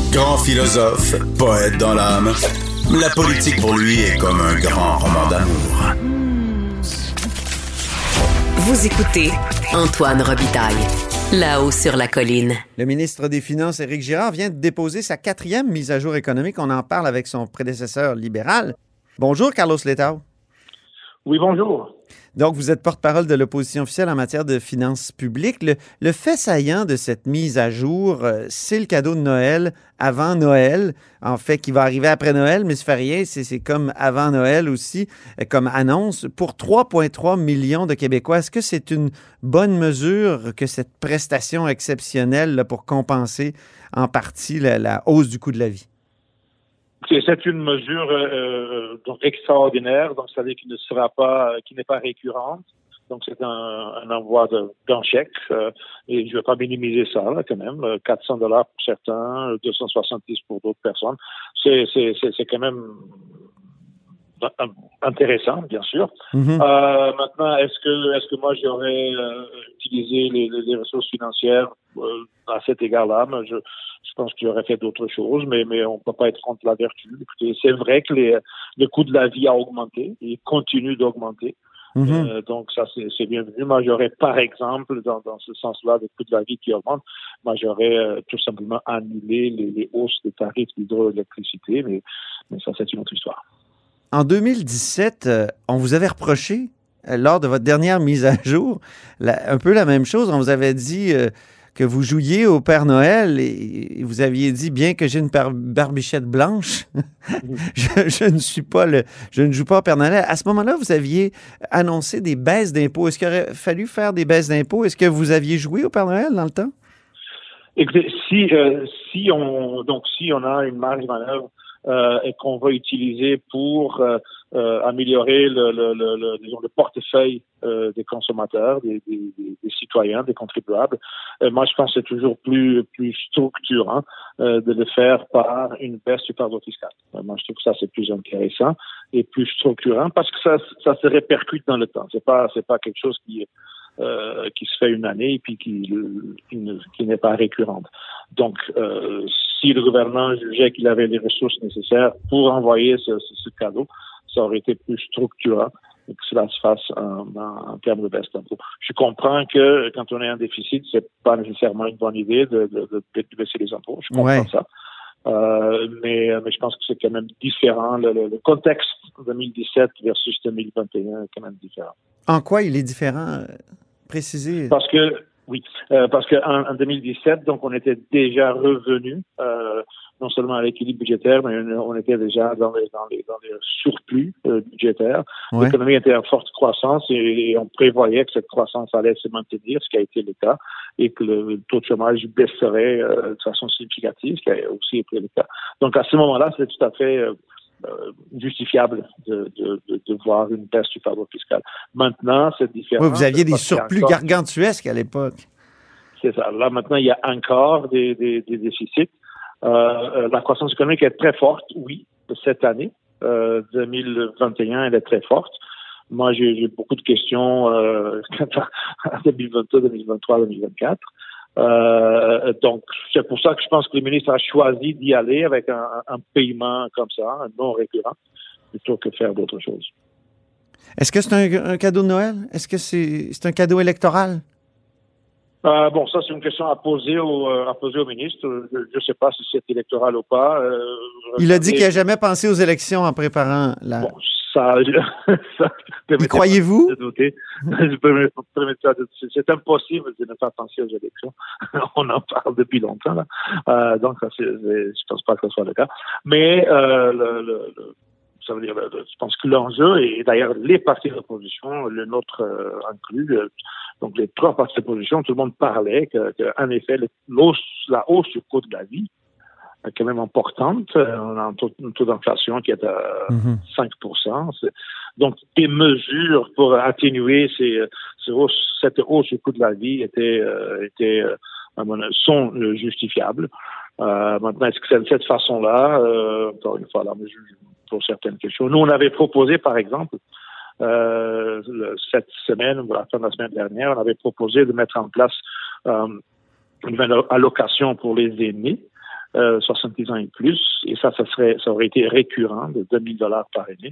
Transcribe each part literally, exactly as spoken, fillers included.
Grand philosophe, poète dans l'âme, la politique pour lui est comme un grand roman d'amour. Vous écoutez Antoine Robitaille, là-haut sur la colline. Le ministre des Finances, Éric Girard, vient de déposer sa quatrième mise à jour économique. On en parle avec son prédécesseur libéral. Bonjour, Carlos Letao. Oui, bonjour. Donc, vous êtes porte-parole de l'opposition officielle en matière de finances publiques. Le, le fait saillant de cette mise à jour, euh, c'est le cadeau de Noël avant Noël, en fait, qui va arriver après Noël, mais ça fait rien, c'est, c'est comme avant Noël aussi, euh, comme annonce, pour trois virgule trois millions de Québécois. Est-ce que c'est une bonne mesure que cette prestation exceptionnelle là, pour compenser en partie la, la hausse du coût de la vie? C'est une mesure euh, donc extraordinaire, donc ça veut dire qu'il ne sera pas, qui n'est pas récurrente. Donc c'est un, un envoi de, d'un chèque euh, et je ne vais pas minimiser ça là quand même. quatre cents dollars pour certains, deux cent soixante-dix pour d'autres personnes. C'est c'est c'est, c'est quand même intéressant, bien sûr. Mm-hmm. Euh, maintenant, est-ce que est-ce que moi j'aurais euh, utilisé les, les, les ressources financières euh, à cet égard-là? Mais je Je pense qu'il aurait fait d'autres choses, mais, mais on ne peut pas être contre la vertu. Écoutez, c'est vrai que les, le coût de la vie a augmenté et continue d'augmenter. Mm-hmm. Euh, donc, ça, c'est, c'est bienvenu. Moi, j'aurais, par exemple, dans, dans ce sens-là, le coût de la vie qui augmente, moi, j'aurais euh, tout simplement annulé les, les hausses des tarifs d'hydroélectricité, mais, mais ça, c'est une autre histoire. En deux mille dix-sept, euh, on vous avait reproché, euh, lors de votre dernière mise à jour, la, un peu la même chose. On vous avait dit... Euh, que vous jouiez au Père Noël et vous aviez dit, bien que j'ai une par- barbichette blanche, je, je ne suis pas le, je ne joue pas au Père Noël. À ce moment-là, vous aviez annoncé des baisses d'impôts. Est-ce qu'il aurait fallu faire des baisses d'impôts? Est-ce que vous aviez joué au Père Noël dans le temps? Écoutez, si, euh, si on, donc, si on a une marge de manœuvre euh, et qu'on va utiliser pour euh, euh, améliorer le, le, le, le, disons, le portefeuille euh, des consommateurs, des, des, des citoyens, des contribuables, euh, moi je pense que c'est toujours plus plus structurant euh, de le faire par une baisse du fardeau fiscal. Euh, moi je trouve que ça c'est plus intéressant et plus structurant parce que ça ça se répercute dans le temps. C'est pas c'est pas quelque chose qui euh, qui se fait une année et puis qui qui, ne, qui n'est pas récurrente. Donc euh, si le gouvernement jugeait qu'il avait les ressources nécessaires pour envoyer ce, ce, ce cadeau, ça aurait été plus structurant et que cela se fasse en, en, en termes de baisse d'impôts. Je comprends que quand on est en déficit, c'est pas nécessairement une bonne idée de, de, de, de baisser les impôts. Je comprends ouais. ça. Euh, mais, mais je pense que c'est quand même différent. Le, le, le contexte deux mille dix-sept versus deux mille vingt et un est quand même différent. En quoi il est différent? Précisez. Parce que Oui, euh, parce qu'en en deux mille dix-sept, donc on était déjà revenu euh, non seulement à l'équilibre budgétaire, mais on était déjà dans les dans les dans les surplus euh, budgétaires. Ouais. L'économie était en forte croissance et, et on prévoyait que cette croissance allait se maintenir, ce qui a été le cas, et que le taux de chômage baisserait euh, de façon significative, ce qui a aussi été le cas. Donc à ce moment-là, c'est tout à fait euh, Euh, justifiable de, de, de, de voir une baisse du fardeau fiscal. Maintenant, c'est différent. Oui, vous aviez des surplus encore... gargantuesques à l'époque. C'est ça. Là, maintenant, il y a encore des, des, des déficits. Euh, la croissance économique est très forte, oui, cette année. Euh, deux mille vingt et un, elle est très forte. Moi, j'ai, j'ai beaucoup de questions euh, en deux mille vingt-deux, deux mille vingt-trois, deux mille vingt-quatre. Euh, donc, c'est pour ça que je pense que le ministre a choisi d'y aller avec un, un paiement comme ça, un non récurrent, plutôt que faire d'autres choses. Est-ce que c'est un, un cadeau de Noël? Est-ce que c'est, c'est un cadeau électoral? Euh, bon, ça, c'est une question à poser au, à poser au ministre. Je ne sais pas si c'est électoral ou pas. Euh, Il a dit qu'il n'a jamais pensé aux élections en préparant la... Bon, ça, ça y croyez-vous? Je peux me permettre ça. C'est impossible de ne pas penser aux élections. On en parle depuis longtemps, là. Euh, donc, ça, c'est, je pense pas que ce soit le cas. Mais, euh, le, le, le, ça veut dire, le, je pense que l'enjeu, et d'ailleurs, les partis d'opposition, le nôtre euh, inclus, euh, donc les trois partis d'opposition, tout le monde parlait que, que en effet, le, la hausse du coût de la vie est quand même importante. On a un taux, un taux d'inflation qui est à mm-hmm. cinq pour cent. C'est, donc, des mesures pour atténuer ces, ces hausses, cette hausse du coût de la vie étaient, euh, étaient euh, sont euh, justifiables. Euh, maintenant, est-ce que c'est de cette façon-là? Euh, encore une fois, là, mais je, pour certaines questions. Nous, on avait proposé, par exemple, euh, le, cette semaine, ou à la fin de la semaine dernière, on avait proposé de mettre en place euh, une allocation pour les aînés. euh, soixante-dix ans et plus, et ça, ça serait, ça aurait été récurrent de deux mille dollars par année,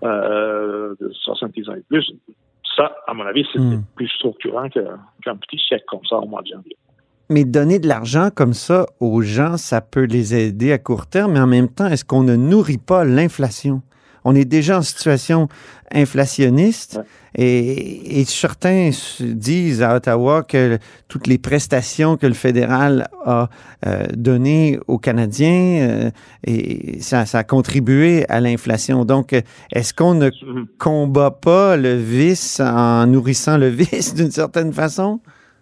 euh, de soixante-dix ans et plus. Ça, à mon avis, c'est mmh. plus structurant que, qu'un petit chèque comme ça au mois de janvier. Mais donner de l'argent comme ça aux gens, ça peut les aider à court terme, mais en même temps, est-ce qu'on ne nourrit pas l'inflation? On est déjà en situation inflationniste ouais. et, et certains disent à Ottawa que toutes les prestations que le fédéral a euh, données aux Canadiens, euh, et ça, ça a contribué à l'inflation. Donc, est-ce qu'on ne combat pas le vice en nourrissant le vice d'une certaine façon?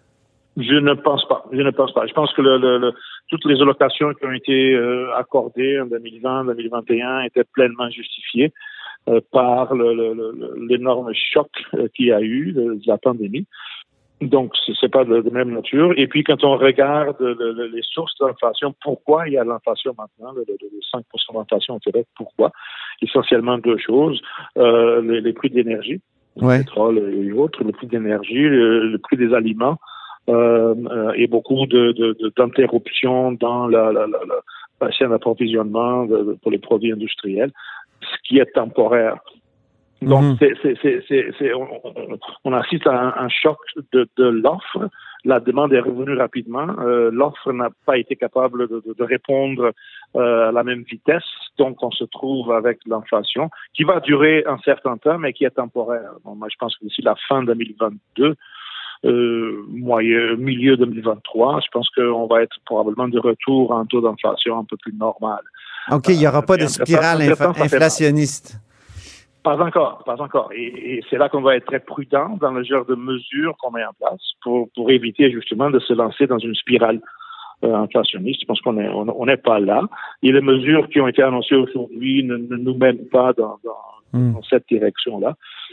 Je ne pense pas. Je ne pense pas. Je pense que le, le, le, toutes les allocations qui ont été euh, accordées en deux mille vingt, deux mille vingt et un étaient pleinement justifiées euh, par le, le, le, l'énorme choc euh, qu'il y a eu de, de la pandémie. Donc, c'est, c'est pas de, de même nature. Et puis, quand on regarde le, le, les sources de l'inflation, pourquoi il y a l'inflation maintenant, le, le, le cinq pour cent d'inflation au Québec, pourquoi? Essentiellement deux choses. Euh, les, les prix de l'énergie, ouais. le pétrole et autres, le prix de l'énergie, le, le prix des aliments. Euh, euh, et beaucoup de, de, de d'interruptions dans la, la, la, la chaîne d'approvisionnement de, de, pour les produits industriels, ce qui est temporaire. Donc, mmh. c'est, c'est, c'est, c'est, c'est, on, on assiste à un, un choc de, de l'offre. La demande est revenue rapidement. Euh, l'offre n'a pas été capable de, de, de répondre euh, à la même vitesse. Donc, on se trouve avec l'inflation qui va durer un certain temps, mais qui est temporaire. Bon, moi, je pense que d'ici la fin deux mille vingt-deux, Euh, moyen, milieu deux mille vingt-trois, je pense qu'on va être probablement de retour à un taux d'inflation un peu plus normal. OK, il n'y aura euh, pas de spirale inf- inflationniste. Pas encore, pas encore. Et, et c'est là qu'on va être très prudent dans le genre de mesures qu'on met en place pour, pour éviter justement de se lancer dans une spirale euh, inflationniste. Je pense qu'on est, on n'est pas là. Et les mesures qui ont été annoncées aujourd'hui ne, ne nous mènent pas dans, dans dans cette direction-là.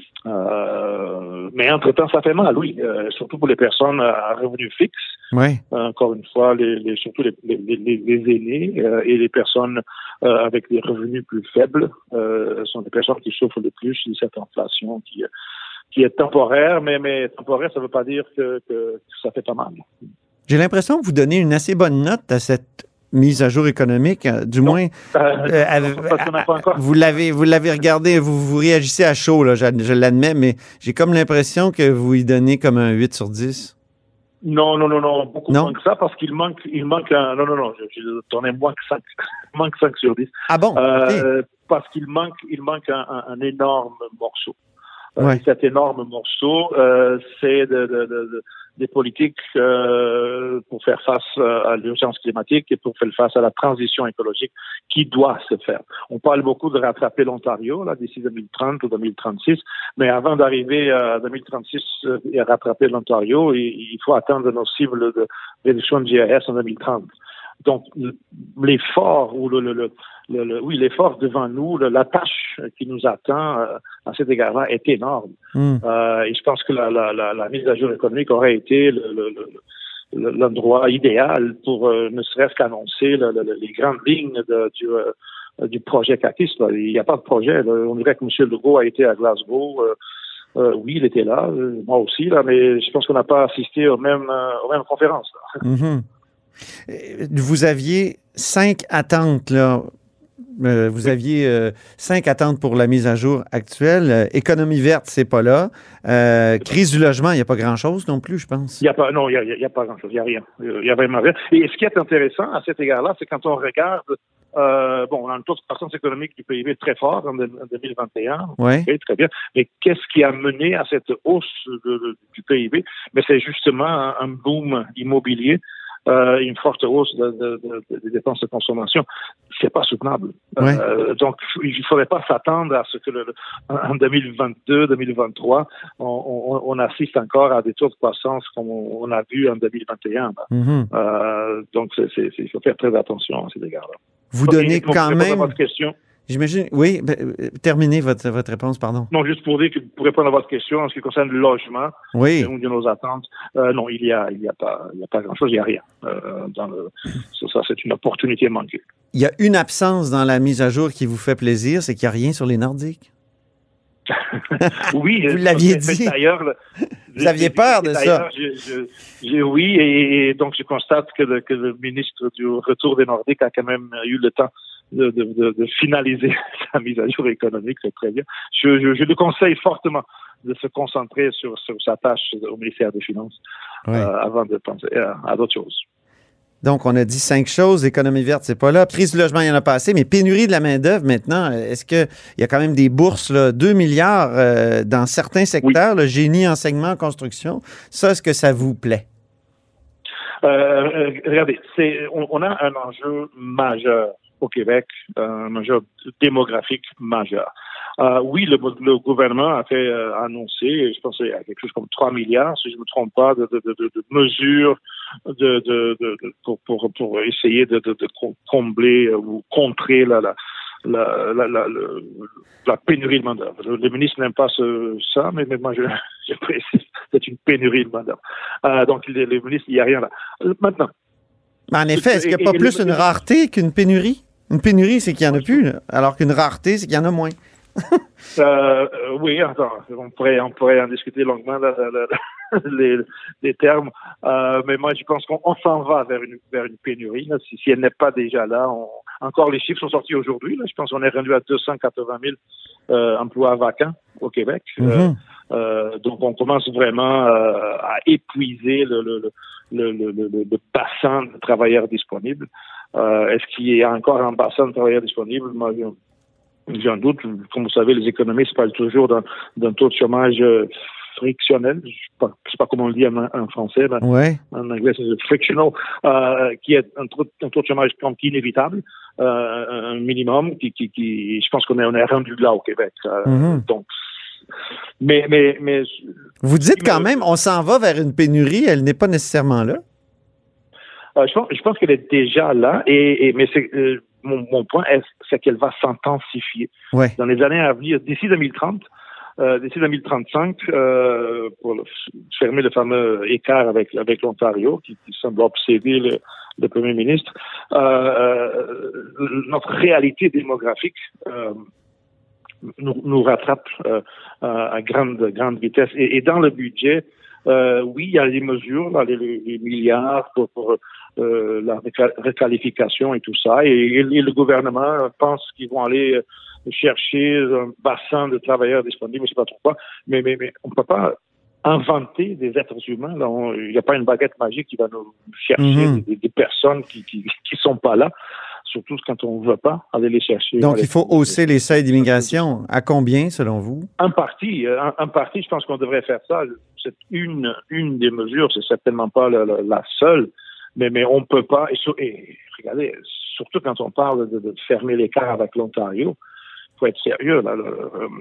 Euh, mais entre-temps, ça fait mal, oui, euh, surtout pour les personnes à revenus fixes. Oui. Euh, encore une fois, les, les, surtout les, les, les, les aînés euh, et les personnes euh, avec des revenus plus faibles euh, sont des personnes qui souffrent le plus de cette inflation qui, qui est temporaire, mais, mais temporaire, ça ne veut pas dire que, que ça fait pas mal. J'ai l'impression que vous donnez une assez bonne note à cette mise à jour économique, du non, moins, euh, euh, avec, vous l'avez, vous l'avez regardé, vous, vous réagissez à chaud, là, je, je l'admets, mais j'ai comme l'impression que vous y donnez comme un huit sur dix. Non, non, non, non, beaucoup non? moins que ça, parce qu'il manque, il manque un, non, non, non, je, je donnais moins que cinq, manque cinq sur dix. Ah bon? Euh, okay. Parce qu'il manque, il manque un, un, un énorme morceau. Ouais. Euh, cet énorme morceau, euh, c'est de, de, de, de des politiques euh, pour faire face à l'urgence climatique et pour faire face à la transition écologique qui doit se faire. On parle beaucoup de rattraper l'Ontario là d'ici deux mille trente ou deux mille trente-six, mais avant d'arriver à deux mille trente-six et à rattraper l'Ontario, il, il faut atteindre nos cibles de réduction de G A S en deux mille trente. Donc, l'effort ou le, le, le, le, le oui, l'effort devant nous, le, la tâche qui nous attend euh, à cet égard-là est énorme. Mm. Euh, et je pense que la, la, la, la mise à jour économique aurait été le, le, le, l'endroit idéal pour euh, ne serait-ce qu'annoncer le, le, les grandes lignes de, du, euh, du projet CAQIS. Là. Il n'y a pas de projet. Là. On dirait que M. Legault a été à Glasgow. Euh, euh, oui, il était là, euh, moi aussi, là, mais je pense qu'on n'a pas assisté aux mêmes, euh, aux mêmes conférences. Là. Mm-hmm. Vous aviez cinq attentes, là. Euh, vous aviez euh, cinq attentes pour la mise à jour actuelle. Euh, économie verte, c'est pas là. Euh, crise du logement, il n'y a pas grand-chose non plus, je pense. Il y a pas, non, il y a, y a pas grand-chose. Il y a rien. Il y a vraiment rien. Et ce qui est intéressant à cet égard-là, c'est quand on regarde, euh, bon, on a un taux de croissance économique du P I B très fort en deux mille vingt et un. Oui. Okay, très bien. Mais qu'est-ce qui a mené à cette hausse de, de, du P I B? Mais c'est justement un, un boom immobilier. Euh, une forte hausse de, de, de, de dépenses de consommation, c'est pas soutenable. Ouais. Euh, donc, il ne faudrait pas s'attendre à ce que le, en deux mille vingt-deux, deux mille vingt-trois, on, on, on assiste encore à des taux de croissance comme on, on a vu en deux mille vingt et un. Mm-hmm. Euh, donc, c'est, c'est, il faut faire très attention à ces égards-là. Vous donc, donnez quand même... À votre question. J'imagine, oui, ben, terminez votre, votre réponse, pardon. Non, juste pour dire que pour répondre à votre question, en ce qui concerne le logement, oui. une de nos attentes, euh, non, il y a, il y a pas, il y a pas grand-chose, il y a rien. Euh, dans le, ça, ça, c'est une opportunité manquée. Il y a une absence dans la mise à jour qui vous fait plaisir, c'est qu'il n'y a rien sur les Nordiques. Oui, vous l'aviez dit. D'ailleurs, Vous aviez peur de ça? Je, je, je, oui, et, et donc je constate que le, que le ministre du Retour des Nordiques a quand même eu le temps de, de, de, de finaliser sa mise à jour économique, c'est très bien. Je, je, je le conseille fortement de se concentrer sur, sur sa tâche au ministère des Finances oui. euh, avant de penser à, à d'autres choses. Donc, on a dit cinq choses. Économie verte, c'est pas là. Crise du logement, il y en a pas assez. Mais pénurie de la main-d'œuvre maintenant, est-ce qu'il y a quand même des bourses, là, deux milliards euh, dans certains secteurs, oui. le génie, enseignement, construction? Ça, est-ce que ça vous plaît? Euh, euh, regardez, c'est, on, on a un enjeu majeur au Québec, un enjeu démographique majeur. Euh, oui, le, le gouvernement a fait euh, annoncer, je pense qu'il y a quelque chose comme trois milliards, si je ne me trompe pas, de, de, de, de mesures de, de, de, de, pour, pour, pour essayer de, de, de combler ou contrer la, la, la, la, la, la, la pénurie de main-d'œuvre. Le, le ministre n'aime pas ce, ça, mais, mais moi je, je précise, c'est une pénurie de main-d'œuvre. Euh, donc, le, le ministre, il n'y a rien là. Maintenant. Mais en effet, est-ce qu'il n'y a pas et, plus et, une rareté qu'une pénurie? Une pénurie, c'est qu'il n'y en a plus, là, alors qu'une rareté, c'est qu'il y en a moins. euh, oui, attends, on pourrait, on pourrait en discuter longuement là, là, là, les, les termes, euh, mais moi je pense qu'on on s'en va vers une, vers une pénurie. Là. Si, si elle n'est pas déjà là, on, encore les chiffres sont sortis aujourd'hui. Là. Je pense qu'on est rendu à deux cent quatre-vingt mille euh, emplois vacants au Québec. Mm-hmm. euh, euh, donc on commence vraiment euh, à épuiser le, le, le, le, le, le bassin de travailleurs disponibles. Euh, est-ce qu'il y a encore un bassin de travailleurs disponibles? Moi, j'ai un doute. Comme vous savez, les économistes parlent toujours d'un, d'un taux de chômage euh, frictionnel. Je ne sais pas, je sais pas comment on le dit en, en français. Mais ouais. En anglais, c'est frictional, euh, qui est un taux, un taux de chômage comme inévitable, euh, un minimum qui, qui, qui, je pense qu'on est, on est rendu là au Québec. Euh, mm-hmm. Donc, mais, mais, mais. Vous dites quand même, on s'en va vers une pénurie. Elle n'est pas nécessairement là. Euh, je pense, je pense qu'elle est déjà là, et, et mais c'est, euh, mon, mon point est, c'est qu'elle va s'intensifier ouais. dans les années à venir, d'ici deux mille trente, euh, d'ici deux mille trente-cinq, euh, pour le, fermer le fameux écart avec avec l'Ontario, qui, qui semble obséder le, le Premier ministre. Euh, euh, notre réalité démographique euh, nous, nous rattrape euh, à grande grande vitesse, et, et dans le budget. Euh, oui, il y a des mesures, là, les, les milliards pour, pour euh, la requalification et tout ça. Et, et, et le gouvernement pense qu'ils vont aller chercher un bassin de travailleurs disponibles, je ne sais pas trop quoi. Mais, mais, mais on ne peut pas inventer des êtres humains. Là, il n'y a pas une baguette magique qui va nous chercher mm-hmm. des, des personnes qui qui qui sont pas là. Surtout quand on ne veut pas aller les chercher. Donc, il faut hausser les seuils d'immigration. À combien, selon vous? En partie. En, en partie, je pense qu'on devrait faire ça. C'est une, une des mesures. C'est certainement pas la, la, la seule. Mais, mais on ne peut pas. Et, sur, et regardez, surtout quand on parle de, de fermer l'écart avec l'Ontario, il faut être sérieux. Là, le,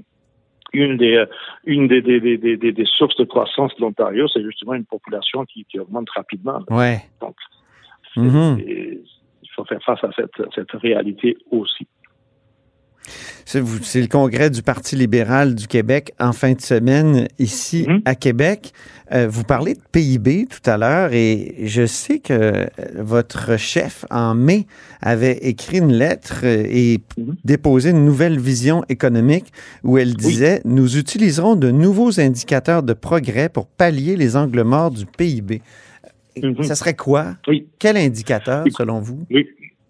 une des, une des, des, des, des, des sources de croissance de l'Ontario, c'est justement une population qui, qui augmente rapidement. Ouais. Donc, mm-hmm. c'est, il faut faire face à cette, cette réalité aussi. C'est, vous, c'est le congrès du Parti libéral du Québec en fin de semaine ici mm-hmm. à Québec. Euh, vous parlez de P I B tout à l'heure et je sais que votre chef, en mai, avait écrit une lettre et mm-hmm. déposé une nouvelle vision économique où elle disait oui. « Nous utiliserons de nouveaux indicateurs de progrès pour pallier les angles morts du P I B ». Mm-hmm. Ça serait quoi? Oui. Quel indicateur, selon vous? Oui.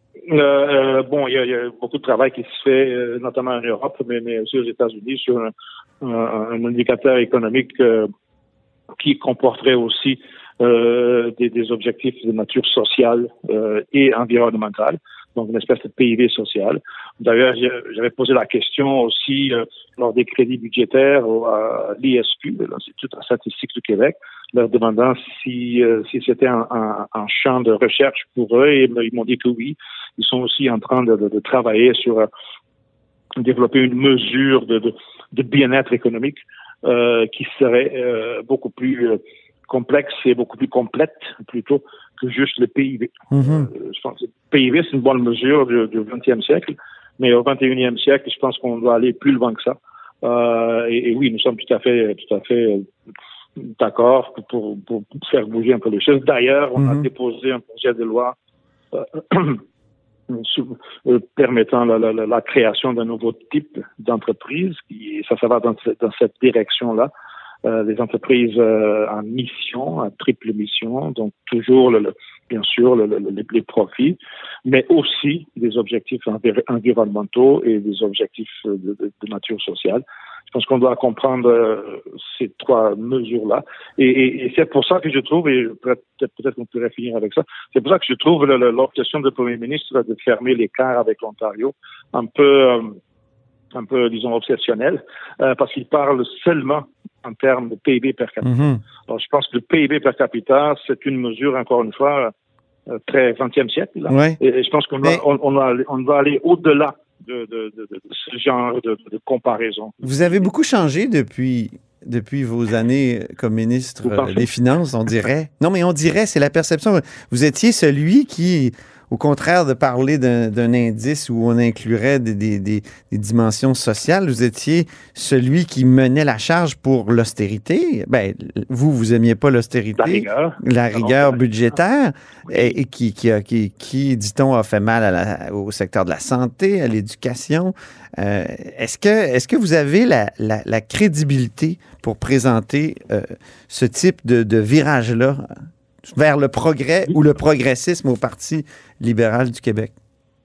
Euh, bon, il y, y a beaucoup de travail qui se fait, euh, notamment en Europe, mais, mais aussi aux États-Unis, sur un, un, un indicateur économique euh, qui comporterait aussi euh, des, des objectifs de nature sociale euh, et environnementale, donc une espèce de P I B social. D'ailleurs, j'avais posé la question aussi euh, lors des crédits budgétaires à l'I S Q, l'Institut de statistique du Québec, leur demandant si, euh, si c'était un, un, un champ de recherche pour eux, et ils m'ont dit que oui. Ils sont aussi en train de, de, de travailler sur euh, développer une mesure de, de, de bien-être économique euh, qui serait euh, beaucoup plus euh, complexe et beaucoup plus complète plutôt que juste le P I B. Mm-hmm. Euh, je pense que le P I B, c'est une bonne mesure du, du vingtième siècle, mais au vingt et unième siècle, je pense qu'on doit aller plus loin que ça. Euh, et, et oui, nous sommes tout à fait, tout à fait d'accord pour, pour, pour faire bouger un peu les choses. D'ailleurs, on mm-hmm. a déposé un projet de loi euh, permettant la, la, la création d'un nouveau type d'entreprise. Qui, ça, ça va dans, dans cette direction-là. euh, des entreprises euh, en mission, à triple mission, donc toujours le, le bien sûr le, le, les, les profits, mais aussi des objectifs envi- environnementaux et des objectifs de, de, de nature sociale. Je pense qu'on doit comprendre euh, ces trois mesures-là. Et, et, et c'est pour ça que je trouve, et peut-être, peut-être qu'on pourrait finir avec ça, c'est pour ça que je trouve le, le, l'obsession du Premier ministre de fermer l'écart avec l'Ontario un peu, euh, un peu disons, obsessionnel, euh, parce qu'il parle seulement en termes de P I B per capita. Mm-hmm. Alors, je pense que le P I B per capita, c'est une mesure, encore une fois, euh, très vingtième siècle. Là. Ouais. Et, et je pense qu'on Mais... va, on, on, va, on va aller au-delà De, de, de, de ce genre de, de comparaison. Vous avez beaucoup changé depuis, depuis vos années comme ministre euh, des Finances, on dirait. Non, mais on dirait, c'est la perception. Vous étiez celui qui, au contraire de parler d'un, d'un indice où on inclurait des, des, des, des dimensions sociales, vous étiez celui qui menait la charge pour l'austérité. Ben, vous, vous aimiez pas l'austérité. La rigueur. La rigueur budgétaire, oui. et, et qui, qui, qui, qui, dit-on, a fait mal à la, au secteur de la santé, à l'éducation. Euh, est-ce que, est-ce que vous avez la, la, la crédibilité pour présenter euh, ce type de, de virage-là vers le progrès ou le progressisme au Parti libéral du Québec?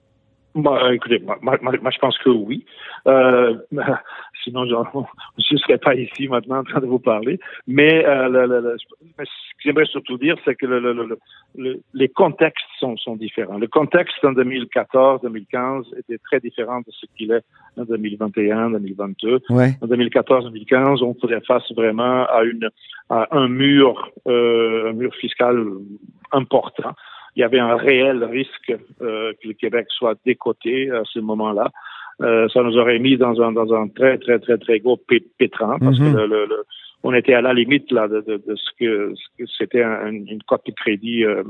Bah, écoutez, moi, moi, moi, je pense que oui. Euh, sinon, je ne serais pas ici maintenant en train de vous parler. Mais euh, le, le, le, ce que j'aimerais surtout dire, c'est que le, le, le, le, les contextes sont, sont différents. Le contexte en deux mille quatorze deux mille quinze était très différent de ce qu'il est en deux mille vingt et un deux mille vingt-deux. Ouais. En deux mille quatorze deux mille quinze, on faisait face vraiment à, une, à un mur, euh, un mur fiscal important. Il y avait un réel risque euh, que le Québec soit décoté à ce moment-là. Euh, ça nous aurait mis dans un dans un très très très très gros pétrin parce mm-hmm. que le, le, le, on était à la limite là de, de, de ce que ce que c'était un, une cote de crédit euh,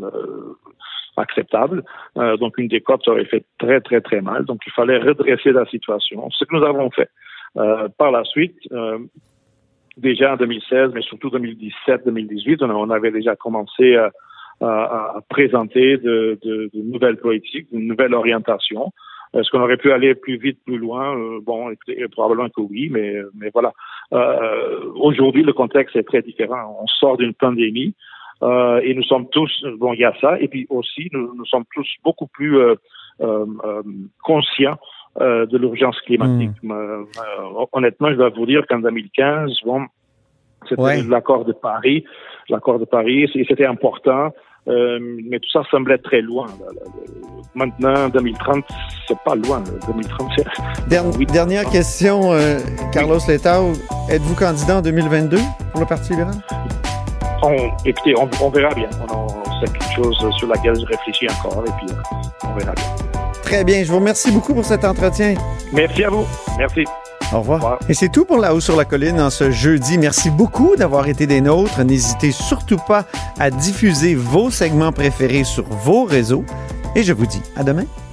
acceptable. Euh, donc une décote aurait fait très très très mal. Donc il fallait redresser la situation. Ce que nous avons fait. Euh, par la suite. Euh, déjà en deux mille seize, mais surtout deux mille dix-sept deux mille dix-huit, on, on avait déjà commencé à à, à présenter de, de, de nouvelles politiques, de nouvelles orientations. Est-ce qu'on aurait pu aller plus vite, plus loin? Euh, bon, écoutez, probablement que oui, mais, mais voilà. Euh, aujourd'hui, le contexte est très différent. On sort d'une pandémie euh, et nous sommes tous, bon, il y a ça, et puis aussi, nous, nous sommes tous beaucoup plus euh, euh, euh, conscients euh, de l'urgence climatique. Mmh. Euh, euh, honnêtement, je dois vous dire qu'en deux mille quinze, bon, c'était ouais. l'accord de Paris, l'accord de Paris, c'était important. Euh, mais tout ça semblait très loin. Là, là, là. Maintenant, deux mille trente, c'est pas loin. Là. deux mille trente, c'est... Der- oui. Dernière question, euh, Carlos oui. Letao. Êtes-vous candidat en deux mille vingt-deux pour le Parti libéral? On, écoutez, on, on verra bien. On, on, c'est quelque chose sur laquelle je réfléchis encore et puis on verra bien. Très bien. Je vous remercie beaucoup pour cet entretien. Merci à vous. Merci. Au revoir. Au revoir. Et c'est tout pour La Haut sur la Colline en ce jeudi. Merci beaucoup d'avoir été des nôtres. N'hésitez surtout pas à diffuser vos segments préférés sur vos réseaux. Et je vous dis à demain.